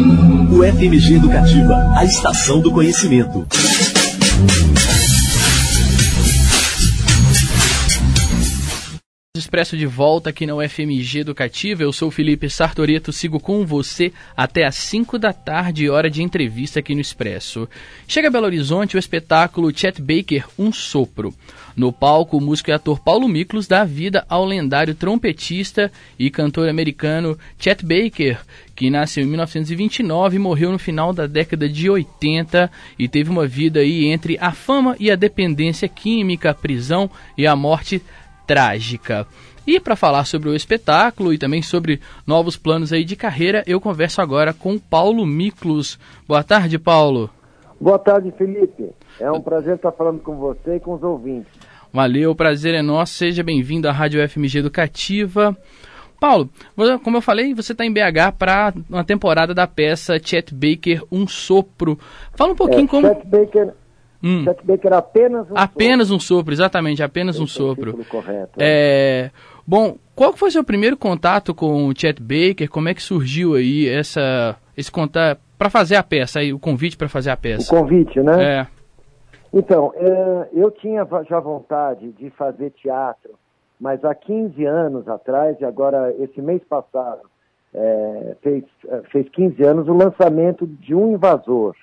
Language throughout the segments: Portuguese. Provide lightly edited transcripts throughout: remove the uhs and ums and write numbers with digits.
O FMG Educativa, a estação do conhecimento. Expresso de volta aqui na UFMG Educativa. Eu sou o Felipe Sartoreto, sigo com você até às 5 da tarde, hora de entrevista aqui no Expresso. Chega a Belo Horizonte o espetáculo Chet Baker, Um Sopro. No palco, o músico e ator Paulo Miklos dá vida ao lendário trompetista e cantor americano Chet Baker, que nasceu em 1929 e morreu no final da década de 80 e teve uma vida aí entre a fama e a dependência química, a prisão e a morte trágica. E para falar sobre o espetáculo e também sobre novos planos aí de carreira, eu converso agora com Paulo Miklos. Boa tarde, Paulo. Boa tarde, Felipe. É um prazer estar falando com você e com os ouvintes. Valeu, o prazer é nosso. Seja bem-vindo à Rádio FMG Educativa. Paulo, como eu falei, você está em BH para uma temporada da peça Chet Baker, Um Sopro. Fala um pouquinho como... Chet Baker, apenas um sopro, exatamente, apenas um sopro. É o título correto. Bom, qual foi o seu primeiro contato com o Chet Baker? Como é que surgiu aí esse contato para fazer a peça, aí, o convite para fazer a peça? O convite, né? É. Então, eu tinha já vontade de fazer teatro, mas há 15 anos atrás, e agora esse mês passado, fez 15 anos o lançamento de Um Invasor.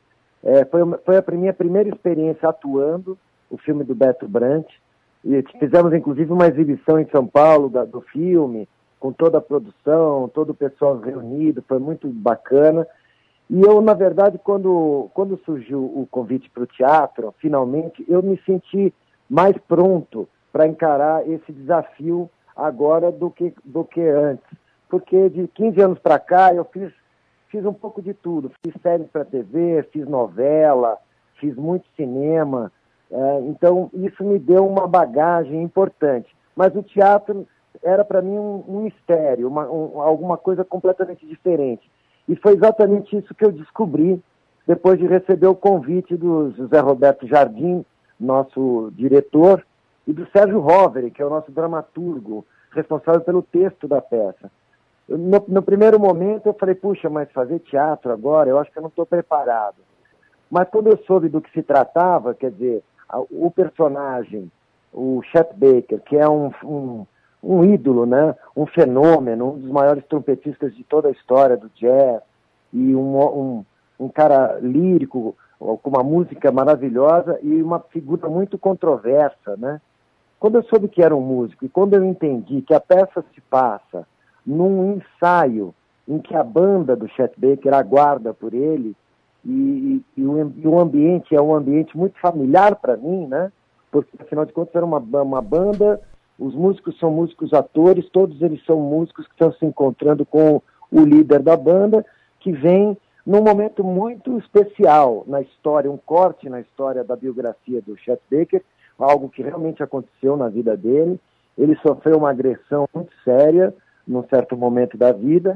Foi a minha primeira experiência atuando, o filme do Beto Brant, e fizemos inclusive uma exibição em São Paulo do filme, com toda a produção, todo o pessoal reunido, foi muito bacana. E eu, na verdade, quando surgiu o convite para o teatro, finalmente, eu me senti mais pronto para encarar esse desafio agora do que antes. Porque de 15 anos para cá eu fiz um pouco de tudo. Fiz séries para TV, fiz novela, fiz muito cinema. Então, isso me deu uma bagagem importante. Mas o teatro era para mim um mistério, alguma coisa completamente diferente. E foi exatamente isso que eu descobri depois de receber o convite do José Roberto Jardim, nosso diretor, e do Sérgio Rovere, que é o nosso dramaturgo, responsável pelo texto da peça. No primeiro momento eu falei, puxa, mas fazer teatro agora, eu acho que eu não estou preparado. Mas quando eu soube do que se tratava, quer dizer, o personagem, o Chet Baker, que é um ídolo, né? Um fenômeno, um dos maiores trompetistas de toda a história do jazz, e um cara lírico, com uma música maravilhosa e uma figura muito controversa, né? Quando eu soube que era um músico e quando eu entendi que a peça se passa num ensaio em que a banda do Chet Baker aguarda por ele e o ambiente é um ambiente muito familiar para mim, né? Porque afinal de contas era uma banda. Os músicos são músicos atores, todos eles são músicos que estão se encontrando com o líder da banda, que vem num momento muito especial na história, um corte na história da biografia do Chet Baker, algo que realmente aconteceu na vida dele. Ele sofreu uma agressão muito séria num certo momento da vida.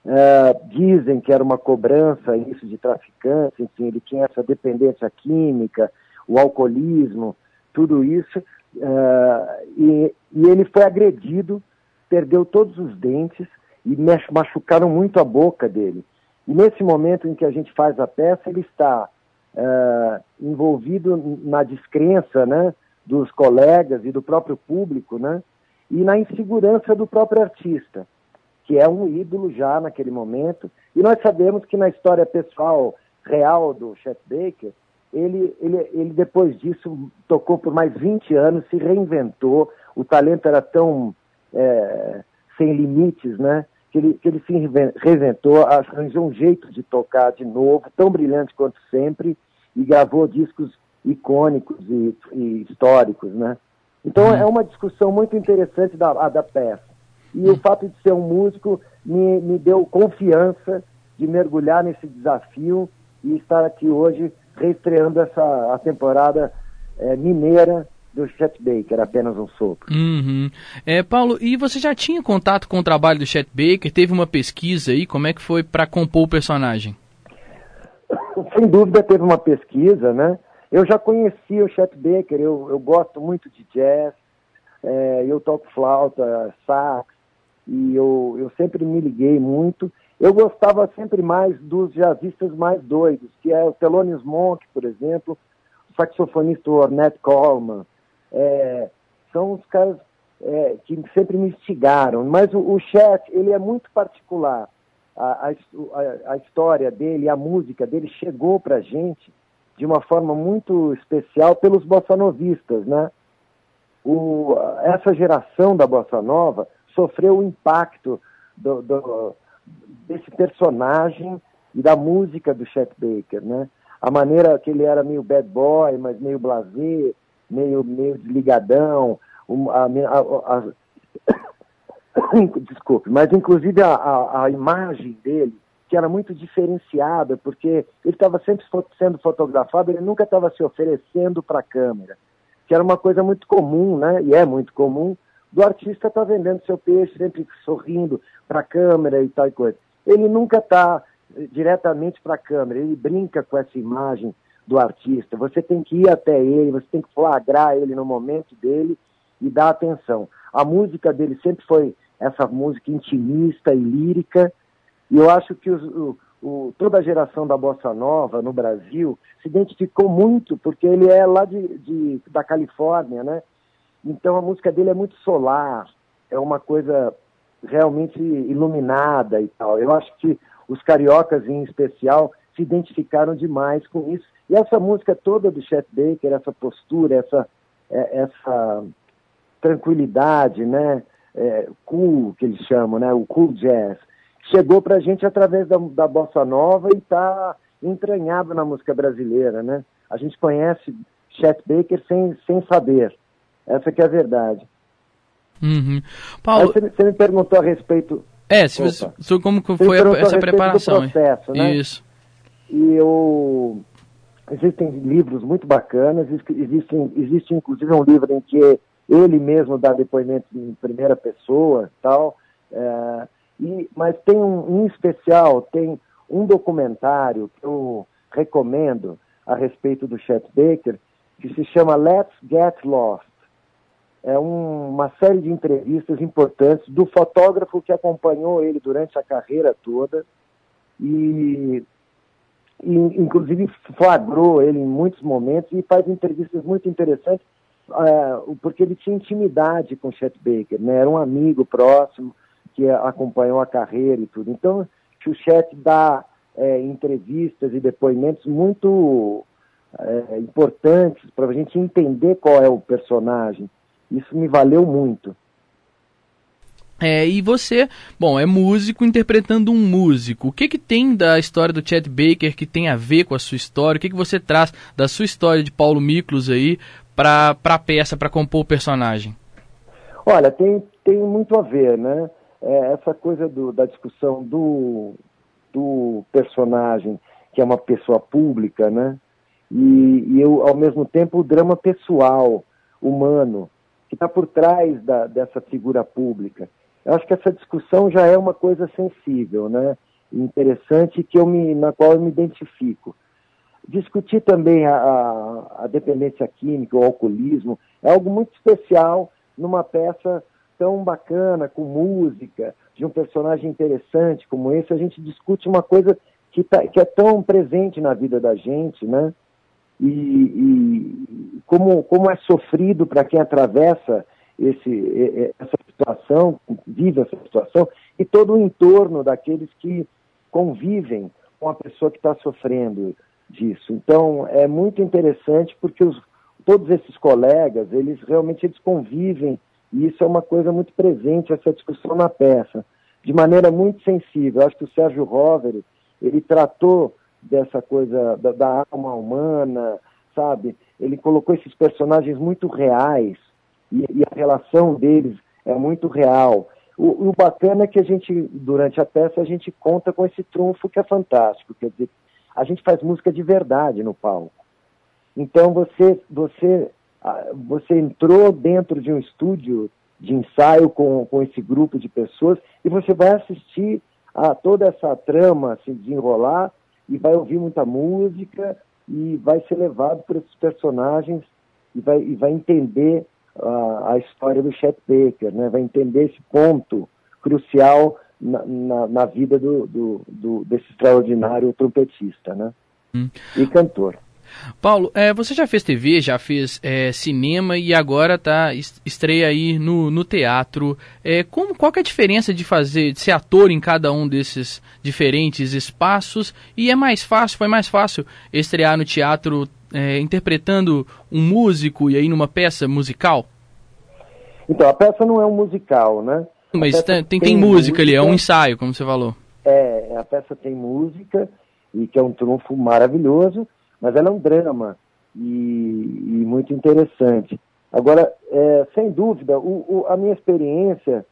Dizem que era uma cobrança isso de traficante, enfim, ele tinha essa dependência química, o alcoolismo, tudo isso. E ele foi agredido, perdeu todos os dentes e machucaram muito a boca dele. E nesse momento em que a gente faz a peça, ele está envolvido na descrença, né, dos colegas e do próprio público, né, e na insegurança do próprio artista, que é um ídolo já naquele momento. E nós sabemos que na história pessoal real do Chet Baker, ele depois disso tocou por mais 20 anos, se reinventou, o talento era tão sem limites, né, que ele se reinventou, arranjou um jeito de tocar de novo, tão brilhante quanto sempre, e gravou discos icônicos e históricos, né. Então é uma discussão muito interessante da peça. E o fato de ser um músico me deu confiança de mergulhar nesse desafio e estar aqui hoje reestreando a temporada mineira do Chet Baker, Apenas um Sopro. Uhum. Paulo, e você já tinha contato com o trabalho do Chet Baker? Teve uma pesquisa aí? Como é que foi para compor o personagem? Sem dúvida teve uma pesquisa, né? Eu já conhecia o Chet Baker, eu gosto muito de jazz, eu toco flauta, sax, e eu sempre me liguei muito. Eu gostava sempre mais dos jazzistas mais doidos, que é o Thelonious Monk, por exemplo, o saxofonista Ornette Coleman. São os caras que sempre me instigaram. Mas o Chet, ele é muito particular. A história dele, a música dele chegou para a gente de uma forma muito especial pelos bossanovistas, né? Essa geração da bossa nova sofreu o impacto desse personagem e da música do Chet Baker, né? A maneira que ele era meio bad boy, mas meio blasé, meio desligadão, desculpe, mas inclusive a imagem dele, que era muito diferenciada, porque ele estava sempre sendo fotografado, ele nunca estava se oferecendo para a câmera, que era uma coisa muito comum, né? E é muito comum, do artista estar vendendo seu peixe, sempre sorrindo para a câmera e tal e coisa. Ele nunca está diretamente para a câmera, ele brinca com essa imagem do artista. Você tem que ir até ele, você tem que flagrar ele no momento dele e dar atenção. A música dele sempre foi essa música intimista e lírica, e eu acho que toda a geração da Bossa Nova no Brasil se identificou muito, porque ele é lá da Califórnia, né? Então a música dele é muito solar, é uma coisa realmente iluminada e tal. Eu acho que os cariocas, em especial, se identificaram demais com isso. E essa música toda do Chet Baker, essa postura, essa tranquilidade, né? Cool, que eles chamam, né? O cool jazz, chegou pra gente através da Bossa Nova e está entranhado na música brasileira, né? A gente conhece Chet Baker sem saber. Essa que é a verdade. Uhum. Paulo, você me perguntou a respeito... como foi essa preparação. Do processo, né? Isso. E existem livros muito bacanas, existe inclusive um livro em que ele mesmo dá depoimento em primeira pessoa, tal, mas tem em especial, tem um documentário que eu recomendo a respeito do Chet Baker, que se chama Let's Get Lost. É uma série de entrevistas importantes do fotógrafo que acompanhou ele durante a carreira toda e inclusive flagrou ele em muitos momentos e faz entrevistas muito interessantes, porque ele tinha intimidade com o Chet Baker, né? Era um amigo próximo que acompanhou a carreira e tudo. Então, o Chet dá entrevistas e depoimentos muito importantes para a gente entender qual é o personagem. Isso me valeu muito. E você, é músico interpretando um músico. O que tem da história do Chet Baker que tem a ver com a sua história? O que você traz da sua história de Paulo Miklos aí para a peça, para compor o personagem? Olha, tem muito a ver, né? Essa coisa da discussão do personagem, que é uma pessoa pública, né? E ao mesmo tempo, o drama pessoal, humano, que está por trás dessa figura pública. Eu acho que essa discussão já é uma coisa sensível, né? Interessante, na qual eu me identifico. Discutir também a dependência química, o alcoolismo, é algo muito especial numa peça tão bacana, com música, de um personagem interessante como esse. A gente discute uma coisa que é tão presente na vida da gente, né? E como é sofrido para quem atravessa essa situação, vive essa situação, e todo o entorno daqueles que convivem com a pessoa que está sofrendo disso. Então, é muito interessante porque todos esses colegas, eles convivem, e isso é uma coisa muito presente, essa discussão na peça, de maneira muito sensível. Eu acho que o Sérgio Rovere, ele tratou dessa coisa da alma humana, sabe? Ele colocou esses personagens muito reais e a relação deles é muito real. O bacana é que durante a peça, a gente conta com esse trunfo que é fantástico. Quer dizer, a gente faz música de verdade no palco. Então, você entrou dentro de um estúdio de ensaio com esse grupo de pessoas e você vai assistir a toda essa trama se desenrolar e vai ouvir muita música e vai ser levado por esses personagens e vai entender a história do Chet Baker, né? Vai entender esse ponto crucial na vida desse extraordinário trompetista, né? E cantor. Paulo, você já fez TV, já fez cinema e agora estreia aí no teatro. Qual que é a diferença de ser ator em cada um desses diferentes espaços? E foi mais fácil estrear no teatro interpretando um músico e aí numa peça musical? Então, a peça não é um musical, né? Mas tem música ali, é um ensaio, como você falou. A peça tem música, e que é um trunfo maravilhoso, mas ela é um drama e muito interessante. Agora, sem dúvida, a minha experiência,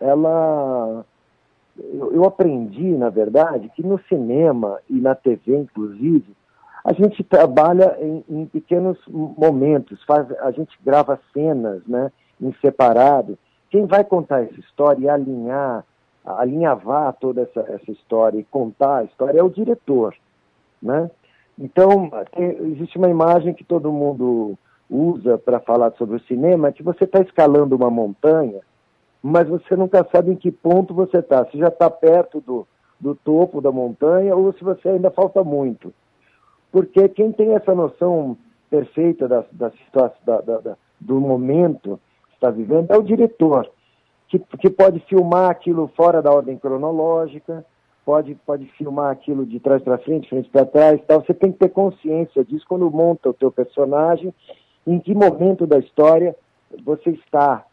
eu aprendi, na verdade, que no cinema e na TV, inclusive, a gente trabalha em pequenos momentos, a gente grava cenas, né, em separado. Quem vai contar essa história e alinhavar toda essa história e contar a história é o diretor, né? Então, existe uma imagem que todo mundo usa para falar sobre o cinema, que você está escalando uma montanha, mas você nunca sabe em que ponto você está. Se já está perto do topo da montanha ou se você ainda falta muito. Porque quem tem essa noção perfeita da situação, do momento que está vivendo é o diretor, que pode filmar aquilo fora da ordem cronológica, pode filmar aquilo de trás para frente para trás, tal. Você tem que ter consciência disso quando monta o teu personagem, em que momento da história você está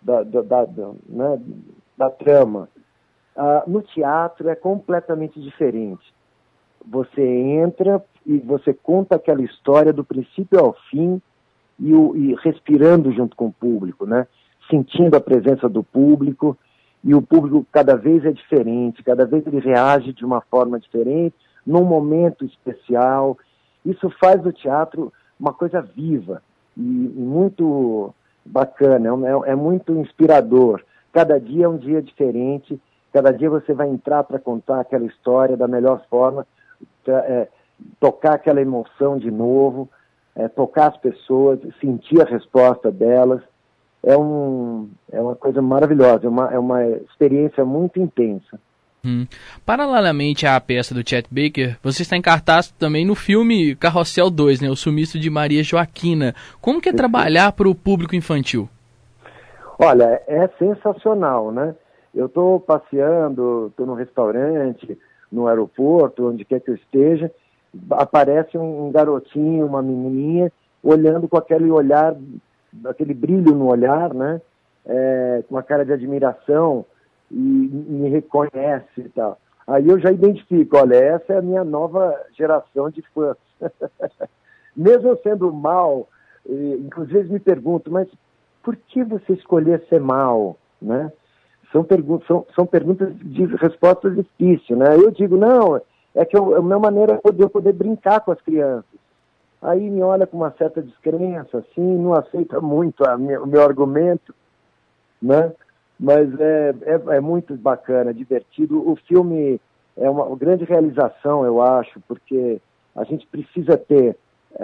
da trama. No teatro é completamente diferente. Você entra e você conta aquela história do princípio ao fim e respirando junto com o público, né? Sentindo a presença do público, e o público cada vez é diferente, cada vez ele reage de uma forma diferente, num momento especial. Isso faz do teatro uma coisa viva e muito bacana, é muito inspirador. Cada dia é um dia diferente, cada dia você vai entrar para contar aquela história da melhor forma, tocar aquela emoção de novo, tocar as pessoas, sentir a resposta delas. É uma coisa maravilhosa, é uma experiência muito intensa. Paralelamente à peça do Chet Baker, você está em cartaz também no filme Carrossel 2, né, O Sumiço de Maria Joaquina. Como que é trabalhar para o público infantil? Olha, é sensacional, né? Eu estou passeando, estou no restaurante, no aeroporto, onde quer que eu esteja, aparece um garotinho, uma menininha, olhando com aquele olhar, aquele brilho no olhar, né? Com uma cara de admiração, e me reconhece e tal. Aí eu já identifico, olha, essa é a minha nova geração de fãs. Mesmo eu sendo mal, inclusive me pergunto, mas por que você escolher ser mal, né? São perguntas de respostas difíceis, né? Eu digo, não, é que a minha maneira é poder brincar com as crianças. Aí me olha com uma certa descrença, assim, não aceita muito o meu argumento, né? Mas é muito bacana, divertido. O filme é uma grande realização, eu acho, porque a gente precisa ter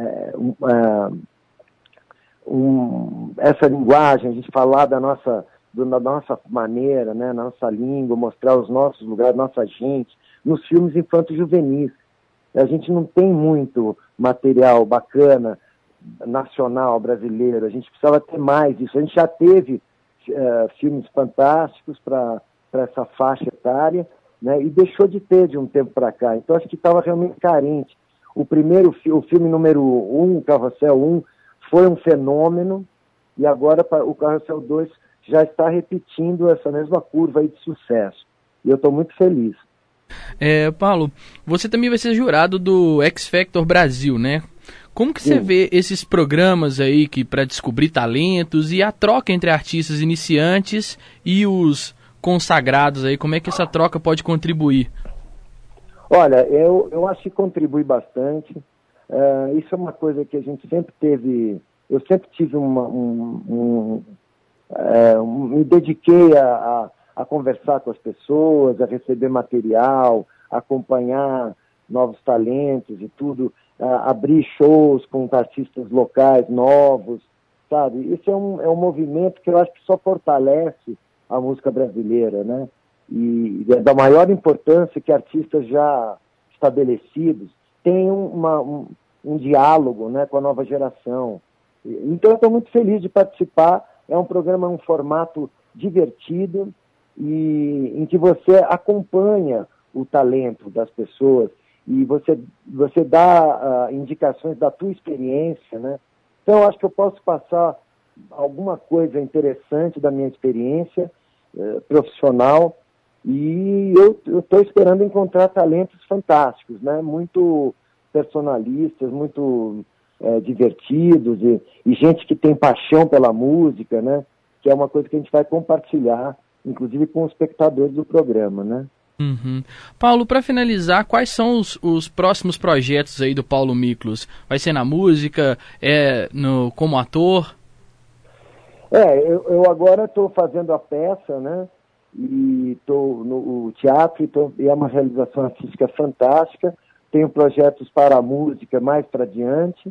essa linguagem, a gente falar da nossa maneira, né, nossa língua, mostrar os nossos lugares, nossa gente, nos filmes infanto-juvenis. A gente não tem muito material bacana nacional brasileiro, a gente precisava ter mais disso. A gente já teve filmes fantásticos para essa faixa etária, né, e deixou de ter de um tempo para cá. Então acho que estava realmente carente. O filme número 1, o Carrossel 1, foi um fenômeno, e agora o Carrossel 2 já está repetindo essa mesma curva aí de sucesso. E eu estou muito feliz. Paulo, você também vai ser jurado do X Factor Brasil, né? Como que você vê esses programas aí para descobrir talentos e a troca entre artistas iniciantes e os consagrados aí? Como é que essa troca pode contribuir? Olha, eu acho que contribui bastante. Isso é uma coisa que a gente sempre teve. Eu sempre tive me dediquei a conversar com as pessoas, a receber material, a acompanhar novos talentos e tudo, abrir shows com artistas locais novos, sabe? Isso é um movimento que eu acho que só fortalece a música brasileira, né? e é da maior importância que artistas já estabelecidos tenham um diálogo, né, com a nova geração. Então eu estou muito feliz de participar. É um programa, um formato divertido e em que você acompanha o talento das pessoas e você dá indicações da tua experiência, né? Então eu acho que eu posso passar alguma coisa interessante da minha experiência profissional, e eu estou esperando encontrar talentos fantásticos, né? Muito personalistas, muito divertidos e gente que tem paixão pela música, né? Que é uma coisa que a gente vai compartilhar, inclusive com os espectadores do programa, né? Uhum. Paulo, para finalizar, quais são os próximos projetos aí do Paulo Miklos? Vai ser na música, como ator? Eu agora estou fazendo a peça, né? E estou no teatro, e é uma realização artística fantástica. Tenho projetos para a música mais para diante.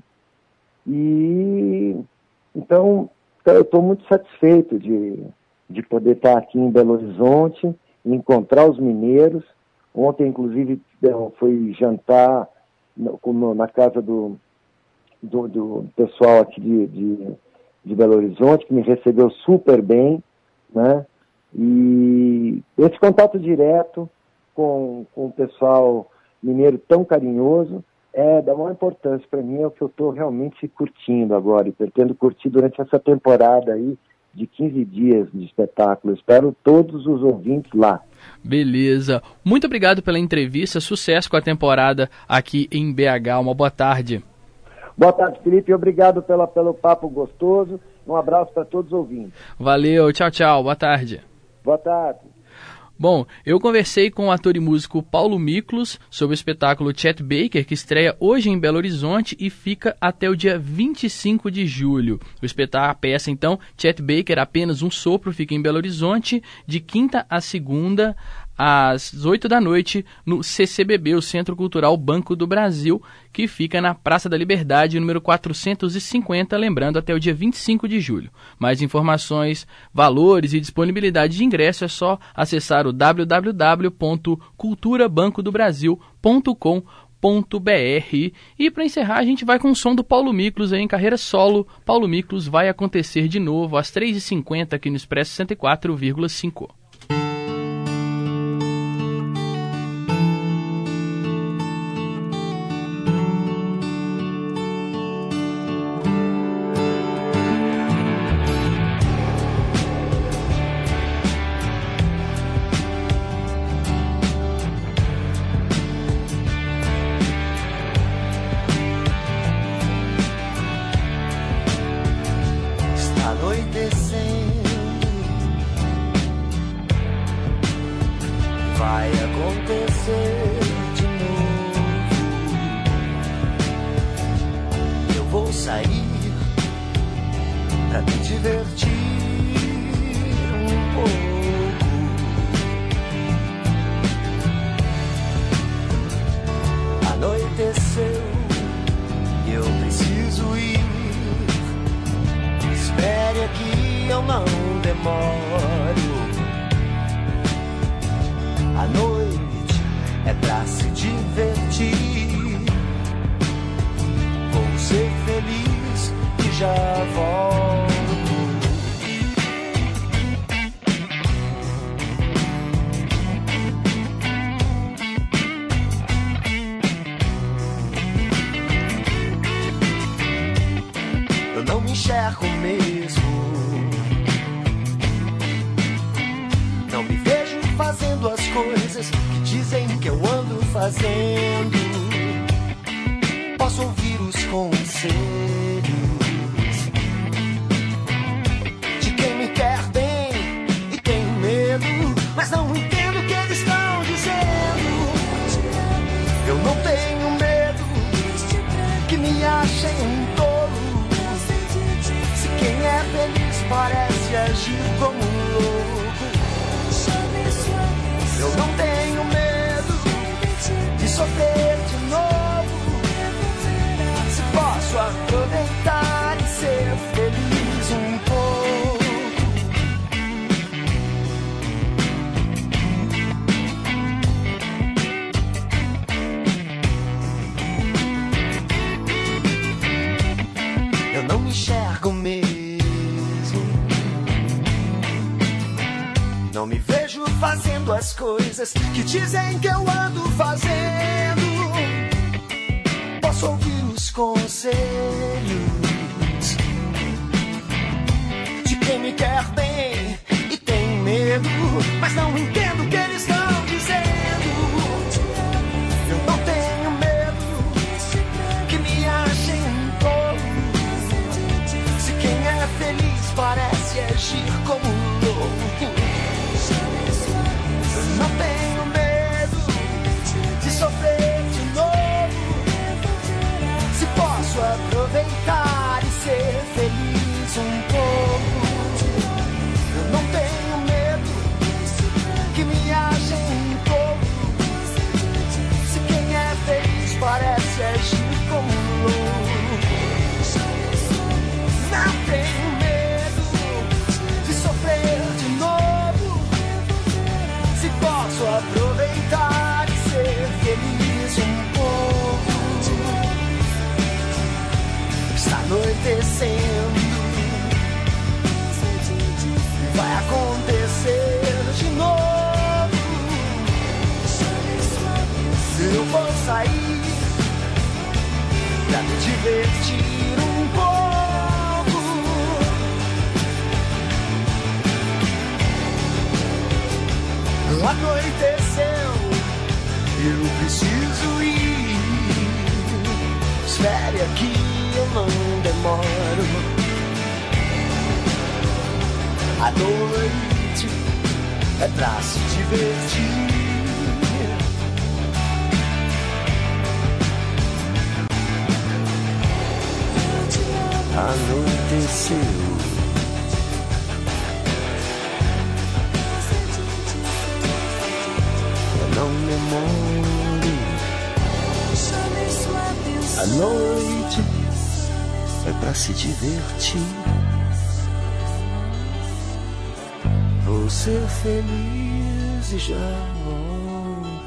E então eu estou muito satisfeito de poder estar aqui em Belo Horizonte, encontrar os mineiros. Ontem, inclusive, fui jantar na casa do pessoal aqui de Belo Horizonte, que me recebeu super bem, né? E esse contato direto com o pessoal mineiro tão carinhoso é da maior importância para mim, é o que eu estou realmente curtindo agora, e pretendo curtir durante essa temporada aí de 15 dias de espetáculo. Espero todos os ouvintes lá. Beleza. Muito obrigado pela entrevista, sucesso com a temporada aqui em BH. Uma boa tarde. Boa tarde, Felipe. Obrigado pelo papo gostoso. Um abraço para todos os ouvintes. Valeu. Tchau, tchau. Boa tarde. Boa tarde. Bom, eu conversei com o ator e músico Paulo Miklos sobre o espetáculo Chet Baker, que estreia hoje em Belo Horizonte e fica até o dia 25 de julho. A peça, então, Chet Baker, Apenas um Sopro, fica em Belo Horizonte, de quinta a segunda, às 8 da noite, no CCBB, o Centro Cultural Banco do Brasil, que fica na Praça da Liberdade, número 450, lembrando, até o dia 25 de julho. Mais informações, valores e disponibilidade de ingresso é só acessar o www.culturabancodobrasil.com.br. E para encerrar, a gente vai com o som do Paulo Miklos aí em carreira solo. Paulo Miklos vai acontecer de novo às 3h50 aqui no Expresso 104,5. Vai acontecer de novo. Eu vou sair pra me divertir um pouco. Anoiteceu e eu preciso ir. Espere aqui, eu não demoro. A noite é pra se divertir. Vou ser feliz e já volto. Eu não me enxergo mesmo. Não me vejo fazendo as coisas que dizem que eu ando fazendo. Posso ouvir os conselhos de quem me quer bem e tenho medo, mas não entendo o que eles estão dizendo. Eu não tenho medo que me achem um tolo. Se quem é feliz parece agir como um louco. Eu não tenho medo de sofrer de novo. Se posso aproveitar e ser feliz um pouco. me enxergo mesmo. Não me vejo fazendo as coisas que dizem que eu ando fazendo. Posso ouvir os conselhos de quem me quer bem e tem medo, mas não entendo o que eles estão dizendo. Eu não tenho medo que me achem um pouco. Se quem é feliz parece agir como um louco. Eu não tenho medo de sofrer de novo. Se posso aproveitar e ser feliz um pouco. Eu não tenho medo que me achem um pouco. Se quem é feliz parece agir como um louco. Não tenho medo de sofrer de novo. Se posso aproveitar e ser feliz um pouco. Está anoitecendo e vai acontecer de novo. Eu vou sair pra me divertir um pouco. Anoiteceu, eu preciso ir. Espere aqui, eu não demoro. A noite é pra se divertir. Anoiteceu, eu não demoro. A noite é pra se divertir. Vou ser feliz e já volto.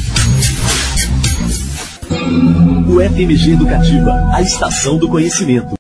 O FMG Educativa, a estação do conhecimento.